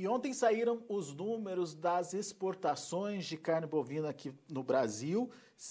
E ontem saíram os números das exportações de carne bovina aqui no Brasil,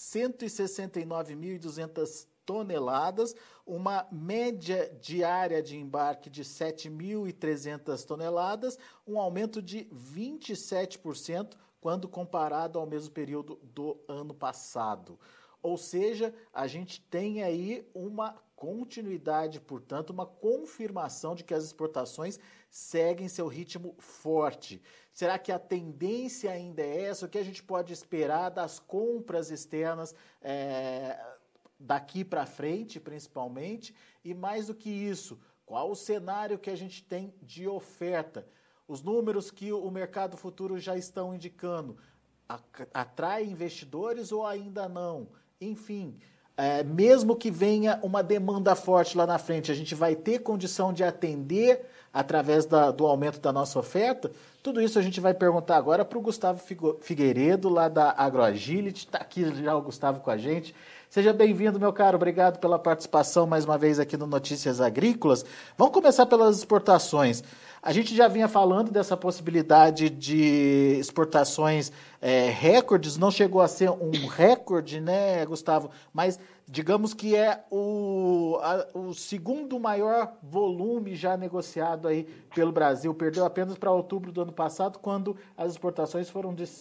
169.200 toneladas, uma média diária de embarque de 7.300 toneladas, um aumento de 27% quando comparado ao mesmo período do ano passado. Ou seja, a gente tem aí uma continuidade, portanto, uma confirmação de que as exportações seguem seu ritmo forte. Será que a tendência ainda é essa? O que a gente pode esperar das compras externas daqui para frente, principalmente? E mais do que isso, qual o cenário que a gente tem de oferta? Os números que o mercado futuro já estão indicando, atrai investidores ou ainda não? Enfim, mesmo que venha uma demanda forte lá na frente, a gente vai ter condição de atender através do aumento da nossa oferta? Tudo isso a gente vai perguntar agora para o Gustavo Figueiredo, lá da AgroAgility. Está aqui já o Gustavo com a gente. Seja bem-vindo, meu caro. Obrigado pela participação mais uma vez aqui no Notícias Agrícolas. Vamos começar pelas exportações. A gente já vinha falando dessa possibilidade de exportações recordes, não chegou a ser um recorde, né, Gustavo? Mas digamos que é o segundo maior volume já negociado aí pelo Brasil. Perdeu apenas para outubro do ano passado, quando as exportações foram de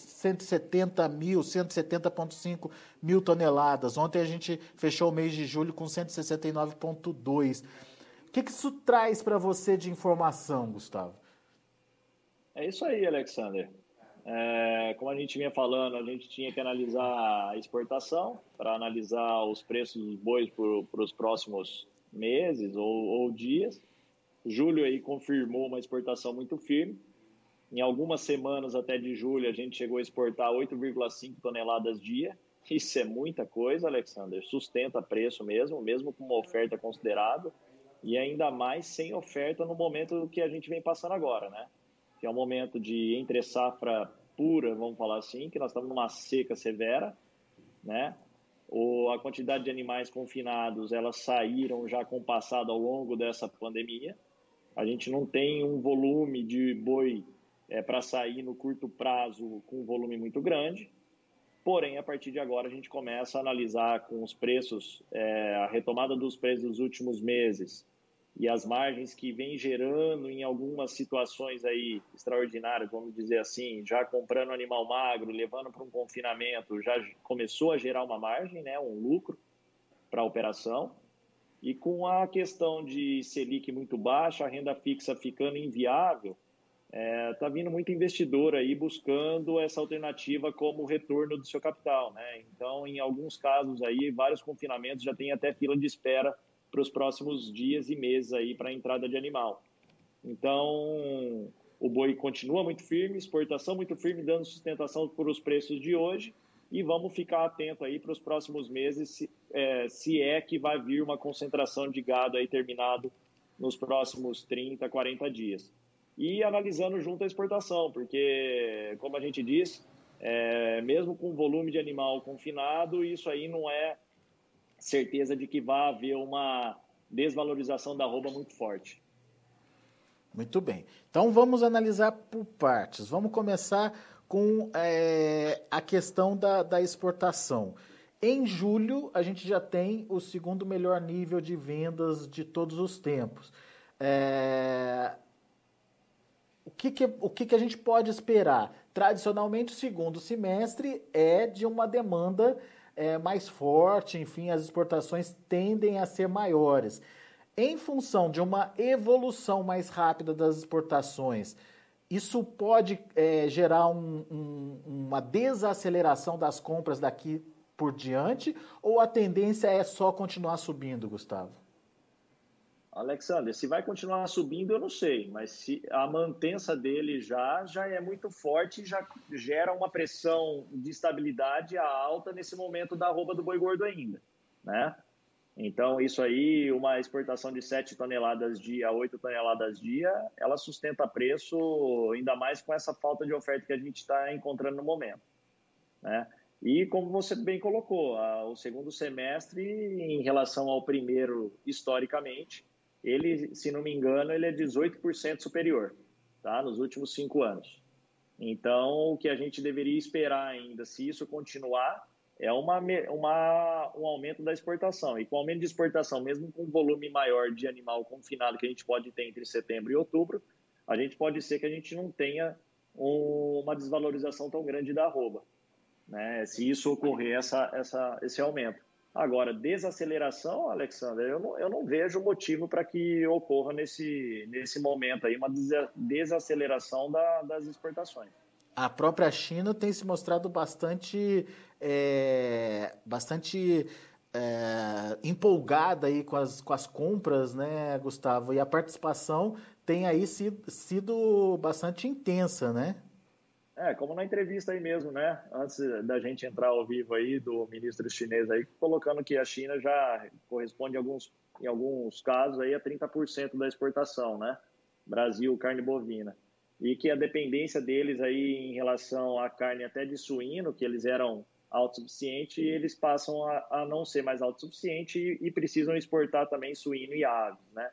170.5 mil toneladas. Ontem a gente fechou o mês de julho com 169,2. O que isso traz para você de informação, Gustavo? É isso aí, Alexander. Como a gente vinha falando, a gente tinha que analisar a exportação para analisar os preços dos bois para os próximos meses ou dias. Julho aí confirmou uma exportação muito firme. Em algumas semanas até de julho, a gente chegou a exportar 8,5 toneladas dia. Isso é muita coisa, Alexander. Sustenta preço mesmo com uma oferta considerável. E ainda mais sem oferta no momento que a gente vem passando agora, né? Que é um momento de entre-safra pura, vamos falar assim, que nós estamos numa seca severa, né? A quantidade de animais confinados, elas saíram já compassadas ao longo dessa pandemia. A gente não tem um volume de boi para sair no curto prazo com um volume muito grande. Porém, a partir de agora, a gente começa a analisar com os preços, a retomada dos preços dos últimos meses e as margens que vem gerando em algumas situações aí extraordinárias, vamos dizer assim, já comprando animal magro, levando para um confinamento, já começou a gerar uma margem, né, um lucro para a operação. E com a questão de Selic muito baixa, a renda fixa ficando inviável, está vindo muito investidor aí buscando essa alternativa como retorno do seu capital, né? Então, em alguns casos aí, vários confinamentos já tem até fila de espera para os próximos dias e meses aí para a entrada de animal. Então, o boi continua muito firme, exportação muito firme, dando sustentação para os preços de hoje, e vamos ficar atento aí para os próximos meses, se é que vai vir uma concentração de gado aí terminado nos próximos 30, 40 dias. E analisando junto a exportação, porque, como a gente diz, mesmo com volume de animal confinado, isso aí não é certeza de que vai haver uma desvalorização da arroba muito forte. Muito bem. Então vamos analisar por partes. Vamos começar com a questão da exportação. Em julho, a gente já tem o segundo melhor nível de vendas de todos os tempos. O que a gente pode esperar? Tradicionalmente, o segundo semestre é de uma demanda mais forte, enfim, as exportações tendem a ser maiores. Em função de uma evolução mais rápida das exportações, isso pode gerar uma desaceleração das compras daqui por diante, ou a tendência é só continuar subindo, Gustavo? Alexander, se vai continuar subindo, eu não sei, mas se a mantença dele já é muito forte, já gera uma pressão de estabilidade alta nesse momento da arroba do boi gordo ainda, né? Então, isso aí, uma exportação de 7 toneladas dia, 8 toneladas dia, ela sustenta preço, ainda mais com essa falta de oferta que a gente está encontrando no momento, né? E como você bem colocou, o segundo semestre, em relação ao primeiro, historicamente, ele, se não me engano, ele é 18% superior. tá? Nos últimos 5 anos. Então, o que a gente deveria esperar ainda, se isso continuar, é um aumento da exportação. E com o aumento de exportação, mesmo com um volume maior de animal confinado que a gente pode ter entre setembro e outubro, a gente pode ser que a gente não tenha uma desvalorização tão grande da arroba, né? Se isso ocorrer, esse aumento. Agora, desaceleração, Alexander, eu não vejo motivo para que ocorra nesse momento aí uma desaceleração das exportações. A própria China tem se mostrado bastante empolgada aí com as compras, né, Gustavo? E a participação tem aí sido bastante intensa, né? Como na entrevista aí mesmo, né? Antes da gente entrar ao vivo aí, do ministro chinês aí, colocando que a China já corresponde em alguns casos aí a 30% da exportação, né? Brasil, carne bovina. E que a dependência deles aí em relação à carne até de suíno, que eles eram autossuficientes, eles passam a não ser mais autossuficientes e precisam exportar também suíno e aves, né?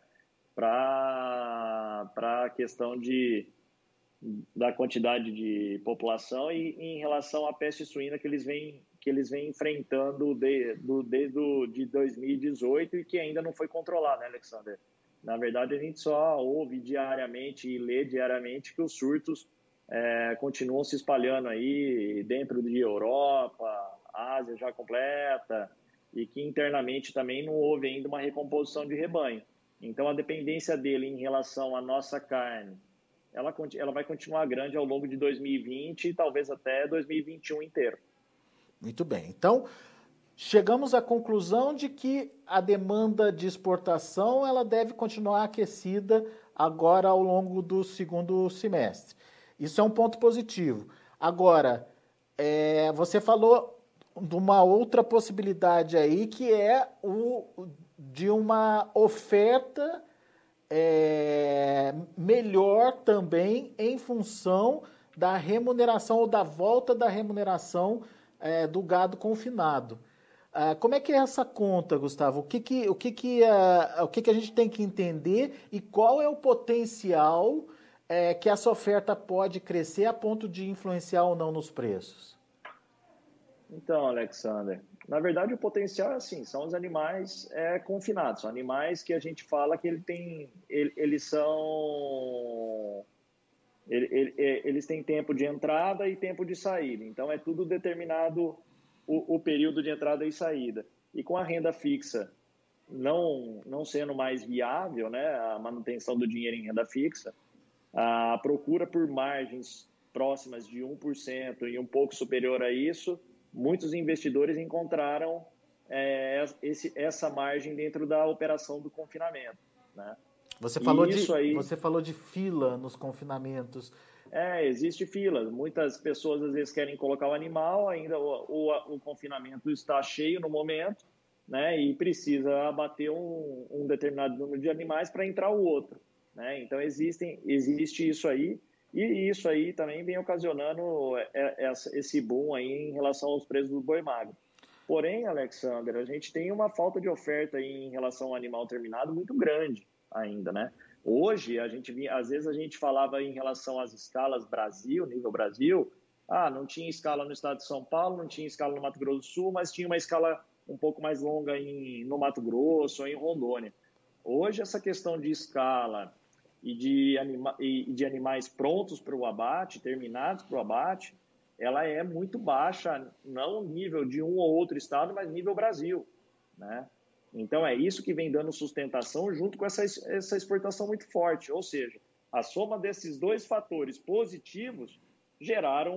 Para a questão da quantidade de população e em relação à peste suína que eles vêm enfrentando desde 2018 e que ainda não foi controlado, né, Alexander? Na verdade, a gente só ouve diariamente e lê diariamente que os surtos continuam se espalhando aí dentro de Europa, Ásia já completa, e que internamente também não houve ainda uma recomposição de rebanho. Então, a dependência dele em relação à nossa carne, ela vai continuar grande ao longo de 2020 e talvez até 2021 inteiro. Muito bem. Então, chegamos à conclusão de que a demanda de exportação ela deve continuar aquecida agora ao longo do segundo semestre. Isso é um ponto positivo. Agora, você falou de uma outra possibilidade aí, que é de uma oferta melhor também em função da remuneração ou da volta da remuneração do gado confinado. Como é que é essa conta, Gustavo? O que a gente tem que entender e qual é o potencial que essa oferta pode crescer a ponto de influenciar ou não nos preços? Então, Alexander, na verdade o potencial é assim, são os animais confinados, são animais que a gente fala que eles têm tempo de entrada e tempo de saída, então é tudo determinado o período de entrada e saída. E com a renda fixa não sendo mais viável, né, a manutenção do dinheiro em renda fixa, a procura por margens próximas de 1% e um pouco superior a isso, muitos investidores encontraram essa margem dentro da operação do confinamento, né? Você falou de fila nos confinamentos. Existe fila. Muitas pessoas às vezes querem colocar o animal, ainda o confinamento está cheio no momento, né? E precisa abater um determinado número de animais para entrar o outro, né? Então existe isso aí. E isso aí também vem ocasionando esse boom aí em relação aos preços do boi magro. Porém, Alexander, a gente tem uma falta de oferta aí em relação ao animal terminado muito grande ainda, né? Hoje, às vezes a gente falava em relação às escalas Brasil, nível Brasil, não tinha escala no estado de São Paulo, não tinha escala no Mato Grosso do Sul, mas tinha uma escala um pouco mais longa no Mato Grosso ou em Rondônia. Hoje, essa questão de escala e de animais prontos para o abate, terminados para o abate, ela é muito baixa, não nível de um ou outro estado, mas nível Brasil, né? Então, é isso que vem dando sustentação junto com essa exportação muito forte. Ou seja, a soma desses dois fatores positivos geraram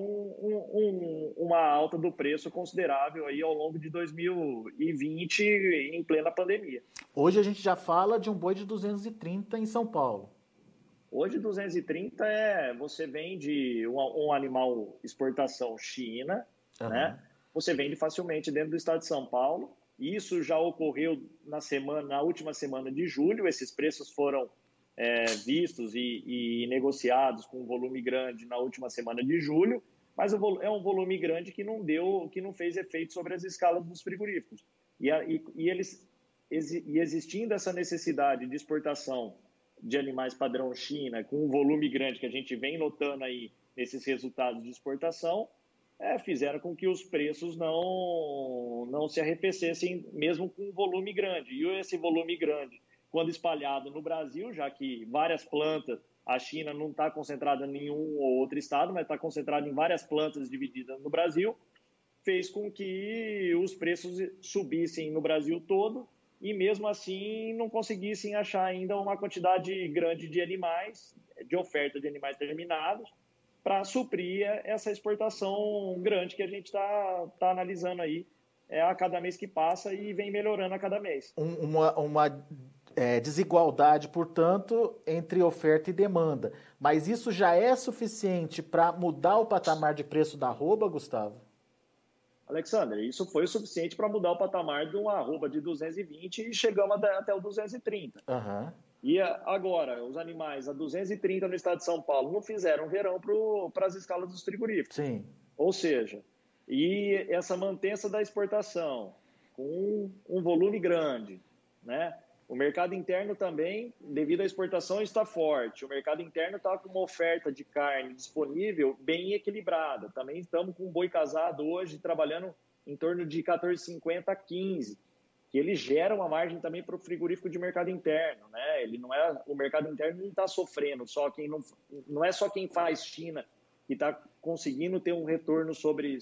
uma alta do preço considerável aí ao longo de 2020 em plena pandemia. Hoje a gente já fala de um boi de 230 em São Paulo. Hoje, 230 você vende um animal exportação China, né? Você vende facilmente dentro do estado de São Paulo. Isso já ocorreu na última semana de julho. Esses preços foram vistos e negociados com um volume grande na última semana de julho, mas é um volume grande que não fez efeito sobre as escalas dos frigoríficos. E existindo essa necessidade de exportação de animais padrão China, com um volume grande que a gente vem notando aí nesses resultados de exportação, fizeram com que os preços não se arrefecessem, mesmo com um volume grande. E esse volume grande, quando espalhado no Brasil, já que várias plantas, a China não está concentrada em nenhum ou outro estado, mas está concentrada em várias plantas divididas no Brasil, fez com que os preços subissem no Brasil todo e, mesmo assim, não conseguissem achar ainda uma quantidade grande de animais, de oferta de animais terminados, para suprir essa exportação grande que a gente está analisando aí a cada mês que passa e vem melhorando a cada mês. Uma desigualdade, portanto, entre oferta e demanda. Mas isso já é suficiente para mudar o patamar de preço da arroba, Gustavo? Alexander, isso foi o suficiente para mudar o patamar de uma arroba de 220 e chegamos até o 230. Uhum. E agora, os animais a 230 no estado de São Paulo não fizeram verão para as escalas dos frigoríficos. Sim. Ou seja, e essa mantença da exportação com um volume grande, né? O mercado interno também, devido à exportação, está forte. O mercado interno está com uma oferta de carne disponível bem equilibrada. Também estamos com um boi casado hoje trabalhando em torno de 14,50 a 15, que ele gera uma margem também para o frigorífico de mercado interno, né? Ele não é, o mercado interno não está sofrendo, não é só quem faz China que está conseguindo ter um retorno sobre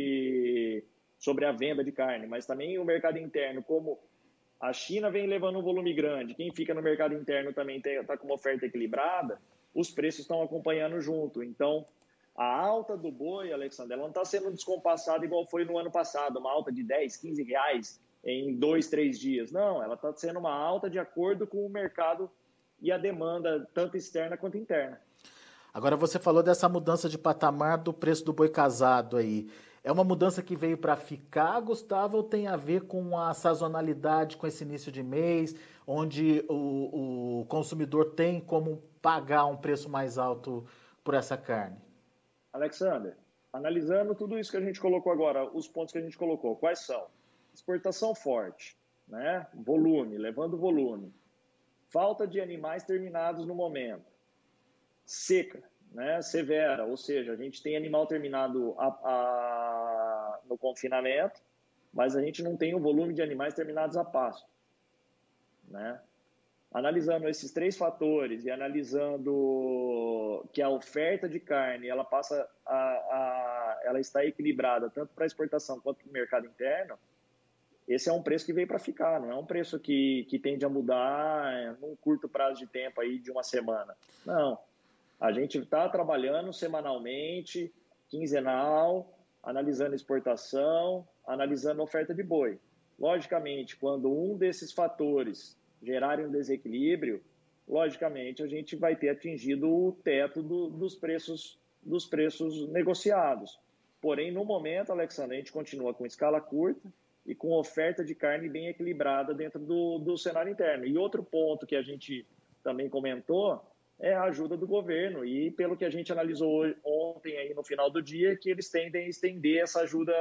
a venda de carne, mas também o mercado interno, como a China vem levando um volume grande, quem fica no mercado interno também está com uma oferta equilibrada, os preços estão acompanhando junto. Então, a alta do boi, Alexandre, ela não está sendo descompassada igual foi no ano passado, uma alta de 10, 15 reais em 2, 3 dias. Não, ela está sendo uma alta de acordo com o mercado e a demanda, tanto externa quanto interna. Agora, você falou dessa mudança de patamar do preço do boi casado aí. É uma mudança que veio para ficar, Gustavo, ou tem a ver com a sazonalidade, com esse início de mês, onde o consumidor tem como pagar um preço mais alto por essa carne? Alexander, analisando tudo isso que a gente colocou agora, os pontos que a gente colocou, quais são? Exportação forte, né? Volume, levando volume. Falta de animais terminados no momento. Seca, né? Severa, ou seja, a gente tem animal terminado no confinamento, mas a gente não tem o volume de animais terminados a pasto, né? Analisando esses 3 fatores e analisando que a oferta de carne ela está equilibrada tanto para a exportação quanto para o mercado interno, esse é um preço que veio para ficar, não é um preço que tende a mudar num curto prazo de tempo aí de uma semana. Não, a gente está trabalhando semanalmente, quinzenal, analisando exportação, analisando oferta de boi. Logicamente, quando um desses fatores gerarem um desequilíbrio, logicamente a gente vai ter atingido o teto dos preços negociados. Porém, no momento, Alexandre, a gente continua com escala curta e com oferta de carne bem equilibrada dentro do cenário interno. E outro ponto que a gente também comentou é a ajuda do governo. E pelo que a gente analisou ontem aí no final do dia, que eles tendem a estender essa ajuda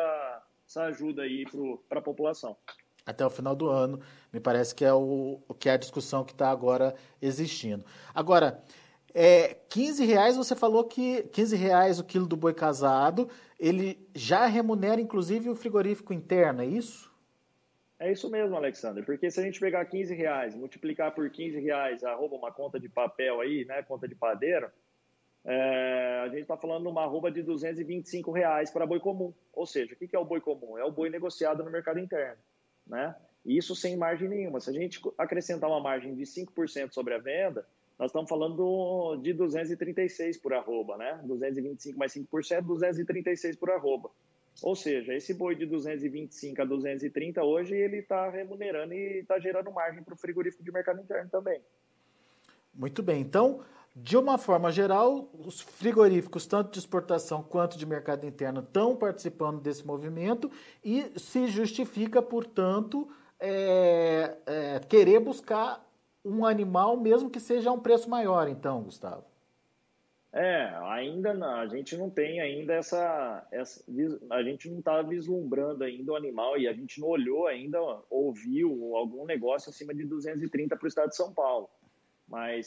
aí para a população. Até o final do ano, me parece que é a discussão que está agora existindo. Agora, R$15, você falou que R$15 o quilo do boi casado, ele já remunera inclusive o frigorífico interno, é isso? É isso mesmo, Alexandre, porque se a gente pegar R$15, multiplicar por R$15, arroba uma conta de papel aí, né, conta de padeiro, a gente está falando de uma arroba de R$225 para boi comum. Ou seja, o que é o boi comum? É o boi negociado no mercado interno, né? Isso sem margem nenhuma. Se a gente acrescentar uma margem de 5% sobre a venda, nós estamos falando de 236 por arroba, né? 225 mais 5%, 236 por arroba. Ou seja, esse boi de 225 a 230 hoje, ele está remunerando e está gerando margem para o frigorífico de mercado interno também. Muito bem. Então, de uma forma geral, os frigoríficos, tanto de exportação quanto de mercado interno, estão participando desse movimento e se justifica, portanto, querer buscar um animal, mesmo que seja a um preço maior, então, Gustavo. Ainda não, a gente não tem ainda a gente não está vislumbrando ainda o animal e a gente não olhou ainda, ouviu algum negócio acima de 230 para o estado de São Paulo. Mas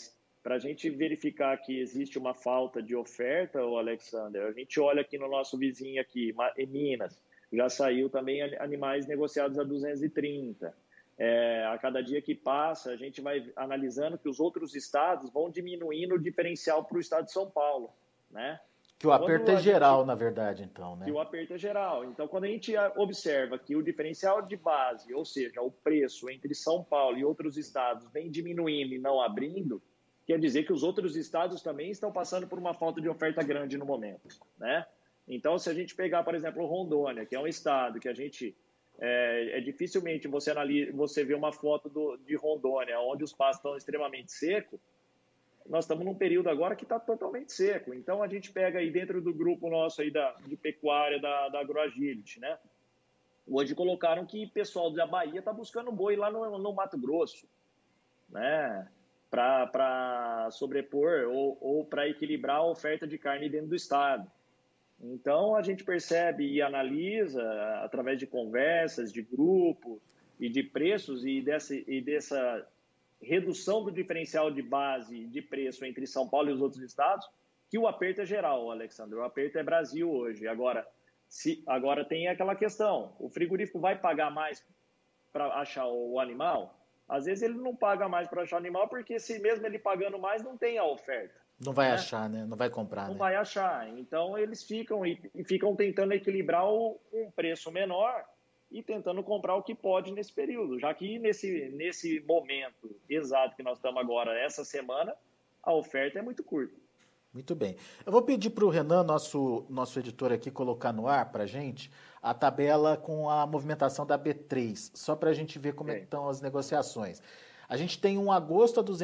para a gente verificar que existe uma falta de oferta, o Alexander, a gente olha aqui no nosso vizinho aqui, em Minas, já saiu também animais negociados a 230. A cada dia que passa, a gente vai analisando que os outros estados vão diminuindo o diferencial para o estado de São Paulo, né? Que o aperto é geral, na verdade, então, né? Que o aperto é geral. Então, quando a gente observa que o diferencial de base, ou seja, o preço entre São Paulo e outros estados vem diminuindo e não abrindo, quer dizer que os outros estados também estão passando por uma falta de oferta grande no momento, né? Então, se a gente pegar, por exemplo, Rondônia, que é um estado que a gente... dificilmente você vê uma foto de Rondônia, onde os pastos estão extremamente secos. Nós estamos num período agora que está totalmente seco. Então, a gente pega aí dentro do grupo nosso aí de pecuária da AgroAgility, né? Hoje colocaram que o pessoal da Bahia está buscando boi lá no Mato Grosso, né? Para sobrepor ou para equilibrar a oferta de carne dentro do estado. Então, a gente percebe e analisa, através de conversas, de grupos e de preços e dessa redução do diferencial de base de preço entre São Paulo e os outros estados, que o aperto é geral, Alexandre. O aperto é Brasil hoje. Agora tem aquela questão, o frigorífico vai pagar mais para achar o animal? Às vezes ele não paga mais para achar o animal, porque se mesmo ele pagando mais, não tem a oferta. Não vai achar, né? Não vai comprar, Não né? vai achar. Então, eles ficam tentando equilibrar um preço menor e tentando comprar o que pode nesse período, já que nesse momento exato que nós estamos agora, essa semana, a oferta é muito curta. Muito bem. Eu vou pedir para o Renan, nosso editor aqui, colocar no ar para a gente a tabela com a movimentação da B3, só para a gente ver como é que estão as negociações. A gente tem um agosto a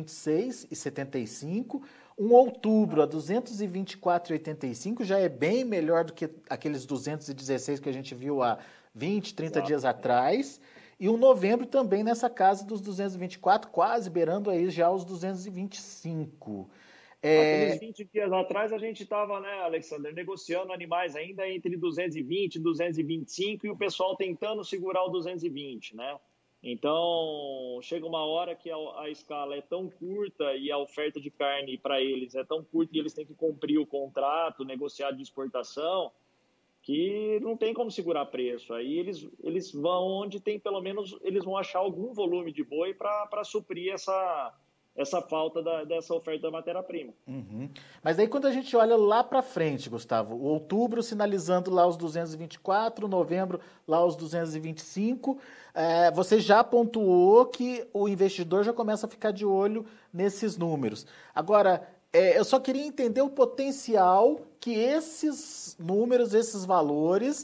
226,75, um outubro a 224,85, já é bem melhor do que aqueles 216 que a gente viu há 20, 30 dias atrás. E um novembro também nessa casa dos 224, quase beirando aí já os 225. Aqueles 20 dias atrás a gente estava, né, Alexander, negociando animais ainda entre 220 e 225 e o pessoal tentando segurar o 220, né? Então, chega uma hora que a escala é tão curta e a oferta de carne para eles é tão curta e eles têm que cumprir o contrato, negociar de exportação, que não tem como segurar preço. Aí eles vão onde tem, pelo menos, eles vão achar algum volume de boi para suprir essa falta dessa oferta da matéria-prima. Uhum. Mas aí quando a gente olha lá para frente, Gustavo, o outubro sinalizando lá os 224, novembro lá os 225, você já pontuou que o investidor já começa a ficar de olho nesses números. Agora, eu só queria entender o potencial que esses números, esses valores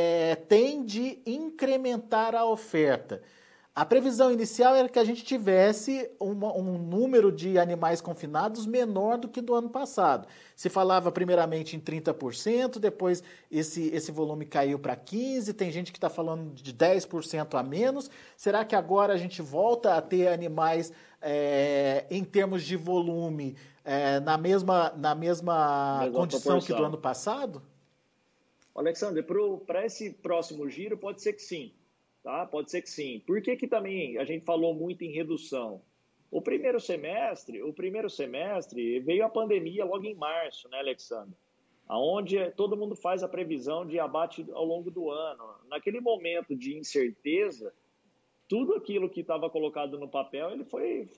têm de incrementar a oferta. A previsão inicial era que a gente tivesse um número de animais confinados menor do que do ano passado. Se falava primeiramente em 30%, depois esse volume caiu para 15%, tem gente que está falando de 10% a menos. Será que agora a gente volta a ter animais em termos de volume na mesma condição que do ano passado? Alexandre, para esse próximo giro pode ser que sim. Tá? Pode ser que sim. Por que também a gente falou muito em redução? O primeiro semestre veio a pandemia logo em março, né, Alexandre? Onde todo mundo faz a previsão de abate ao longo do ano. Naquele momento de incerteza, tudo aquilo que estava colocado no papel, ele foi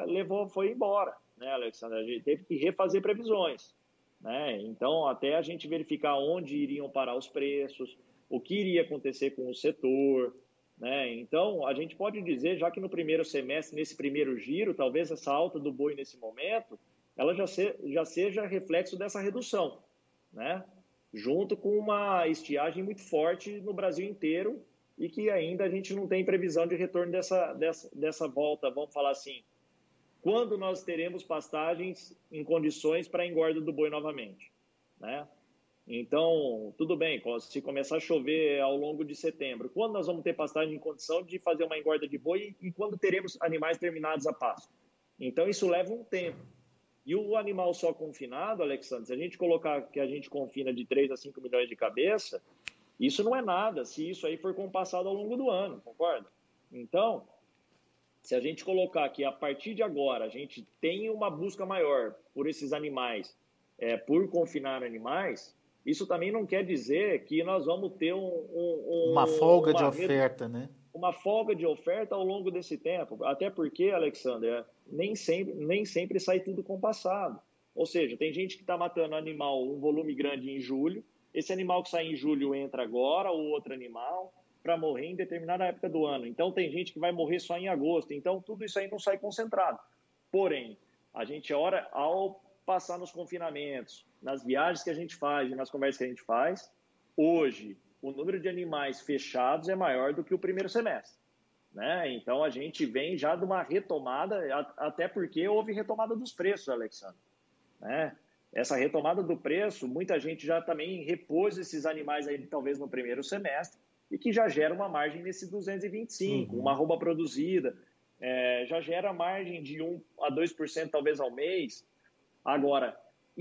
embora, né, Alexandre? A gente teve que refazer previsões, né? Então, até a gente verificar onde iriam parar os preços, o que iria acontecer com o setor, né? Então, a gente pode dizer, já que no primeiro semestre, nesse primeiro giro, talvez essa alta do boi nesse momento, ela já seja reflexo dessa redução, né? Junto com uma estiagem muito forte no Brasil inteiro e que ainda a gente não tem previsão de retorno dessa volta, vamos falar assim. Quando nós teremos pastagens em condições para a engorda do boi novamente, né? Então, tudo bem, se começar a chover ao longo de setembro, quando nós vamos ter pastagem em condição de fazer uma engorda de boi e quando teremos animais terminados a pasto? Então, isso leva um tempo. E o animal só confinado, Alexandre, se a gente colocar que a gente confina de 3 a 5 milhões de cabeça, isso não é nada, se isso aí for compassado ao longo do ano, concorda? Então, Se a gente colocar que a partir de agora a gente tem uma busca maior por esses animais, por confinar animais, isso também não quer dizer que nós vamos ter uma folga de oferta, né? Uma folga de oferta ao longo desse tempo. Até porque, Alexander, nem sempre sai tudo compassado. Ou seja, tem gente que está matando animal um volume grande em julho, esse animal que sai em julho entra agora, ou outro animal, para morrer em determinada época do ano. Então, tem gente que vai morrer só em agosto. Então, tudo isso aí não sai concentrado. Porém, a gente, ao passar nos confinamentos, nas viagens que a gente faz e nas conversas que a gente faz, hoje, o número de animais fechados é maior do que o primeiro semestre, né? Então, a gente vem já de uma retomada, até porque houve retomada dos preços, Alexandre, né? Essa retomada do preço, muita gente já também repôs esses animais aí, talvez no primeiro semestre, e que já gera uma margem nesse 225, uma arroba produzida, já gera margem de 1 a 2% talvez ao mês. Agora,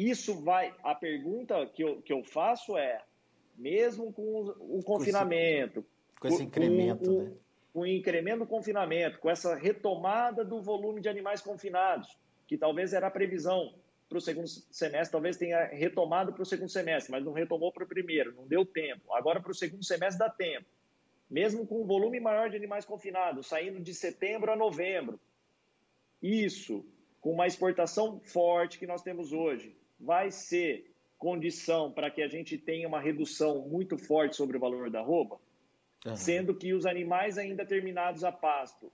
a pergunta que eu faço mesmo com o confinamento, com esse incremento, né? Com o incremento do confinamento, com essa retomada do volume de animais confinados, que talvez era a previsão para o segundo semestre, talvez tenha retomado para o segundo semestre, mas não retomou para o primeiro, não deu tempo. Agora, para o segundo semestre, dá tempo. Mesmo com um volume maior de animais confinados, saindo de setembro a novembro, isso, com uma exportação forte que nós temos hoje, vai ser condição para que a gente tenha uma redução muito forte sobre o valor da arroba, sendo que os animais ainda terminados a pasto,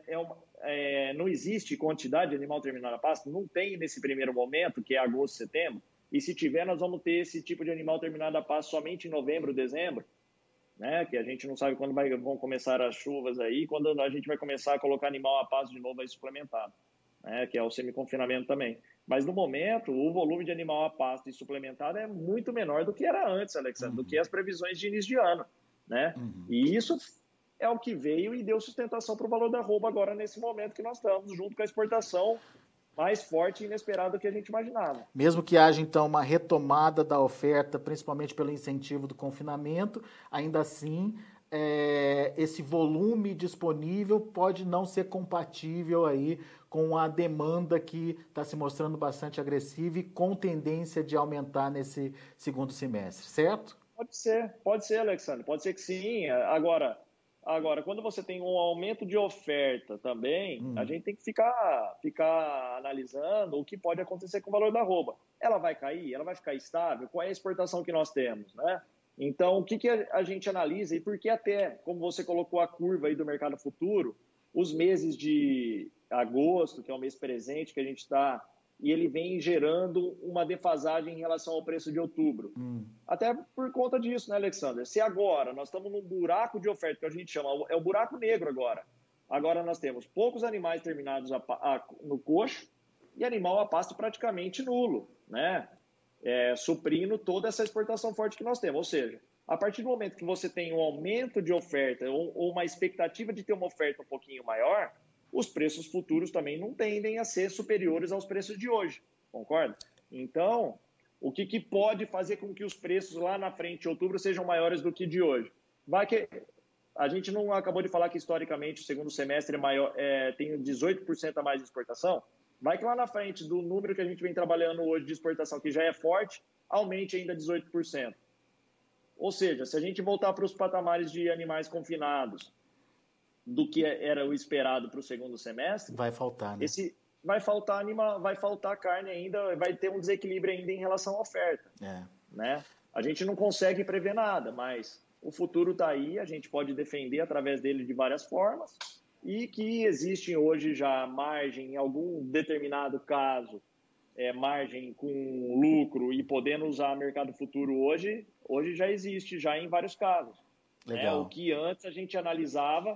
não existe quantidade de animal terminado a pasto, não tem nesse primeiro momento, que é agosto, setembro, e se tiver, nós vamos ter esse tipo de animal terminado a pasto somente em novembro, dezembro, né? Que a gente não sabe quando vão começar as chuvas aí, quando a gente vai começar a colocar animal a pasto de novo aí suplementado, né? Que é o semi-confinamento também. Mas no momento, o volume de animal a pasto e suplementado é muito menor do que era antes, Alexandre, do que as previsões de início de ano, né? E isso é o que veio e deu sustentação para o valor da arroba agora nesse momento que nós estamos, junto com a exportação mais forte e inesperada do que a gente imaginava. Mesmo que haja, então, uma retomada da oferta, principalmente pelo incentivo do confinamento, ainda assim, esse volume disponível pode não ser compatível aí com a demanda que está se mostrando bastante agressiva e com tendência de aumentar nesse segundo semestre, certo? Pode ser, Alexandre, pode ser que sim. Agora, quando você tem um aumento de oferta também, a gente tem que ficar analisando o que pode acontecer com o valor da arroba. Ela vai cair? Ela vai ficar estável? Qual é a exportação que nós temos, né? Então, o que a gente analisa e por que até, como você colocou a curva aí do mercado futuro, os meses de agosto, que é o mês presente que a gente está, e ele vem gerando uma defasagem em relação ao preço de outubro. Até por conta disso, né, Alexander? Se agora nós estamos num buraco de oferta, que a gente chama, é o buraco negro agora. Agora nós temos poucos animais terminados no coxo e animal a pasto praticamente nulo, né? Suprindo toda essa exportação forte que nós temos. Ou seja, a partir do momento que você tem um aumento de oferta ou uma expectativa de ter uma oferta um pouquinho maior, os preços futuros também não tendem a ser superiores aos preços de hoje, concorda? Então, o que pode fazer com que os preços lá na frente, em outubro, sejam maiores do que de hoje? A gente não acabou de falar que, historicamente, o segundo semestre tem 18% a mais de exportação? Vai que lá na frente, do número que a gente vem trabalhando hoje de exportação, que já é forte, aumente ainda 18%. Ou seja, se a gente voltar para os patamares de animais confinados, do que era o esperado para o segundo semestre, vai faltar, né? Vai faltar carne ainda, vai ter um desequilíbrio ainda em relação à oferta. Né? A gente não consegue prever nada, mas o futuro está aí, a gente pode defender através dele de várias formas, e que existe hoje já margem, em algum determinado caso, margem com lucro e podendo usar mercado futuro hoje já existe, já em vários casos. O que antes a gente analisava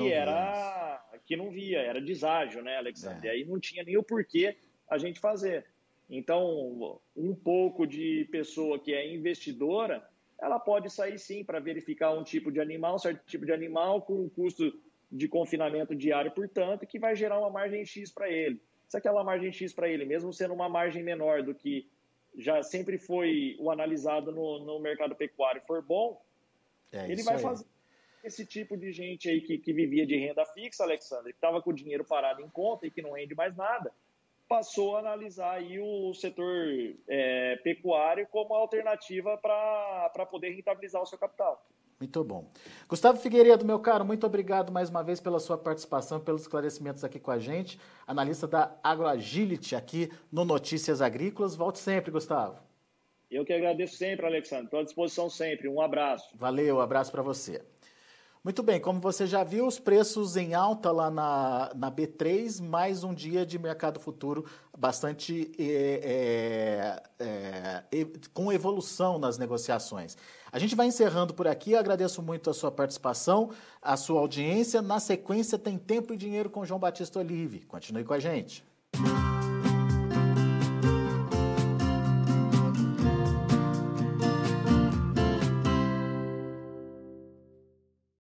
que não via, era deságio, né, Alexandre? E aí não tinha nem o porquê a gente fazer. Então, um pouco de pessoa que é investidora, ela pode sair sim para verificar um tipo de animal, um certo tipo de animal, com um custo de confinamento diário, portanto, que vai gerar uma margem X para ele. Se aquela margem X para ele, mesmo sendo uma margem menor do que já sempre foi o analisado no mercado pecuário, for bom, ele vai fazer. esse tipo de gente aí que vivia de renda fixa, Alexandre, que estava com o dinheiro parado em conta e que não rende mais nada, passou a analisar aí o setor pecuário como alternativa para poder rentabilizar o seu capital. Muito bom. Gustavo Figueiredo, meu caro, muito obrigado mais uma vez pela sua participação, pelos esclarecimentos aqui com a gente, analista da AgroAgility aqui no Notícias Agrícolas. Volte sempre, Gustavo. Eu que agradeço sempre, Alexandre. Estou à disposição sempre. Um abraço. Valeu, abraço para você. Muito bem, como você já viu, os preços em alta lá na B3, mais um dia de mercado futuro bastante com evolução nas negociações. A gente vai encerrando por aqui, eu agradeço muito a sua participação, a sua audiência. Na sequência tem Tempo e Dinheiro com João Batista Olive. Continue com a gente.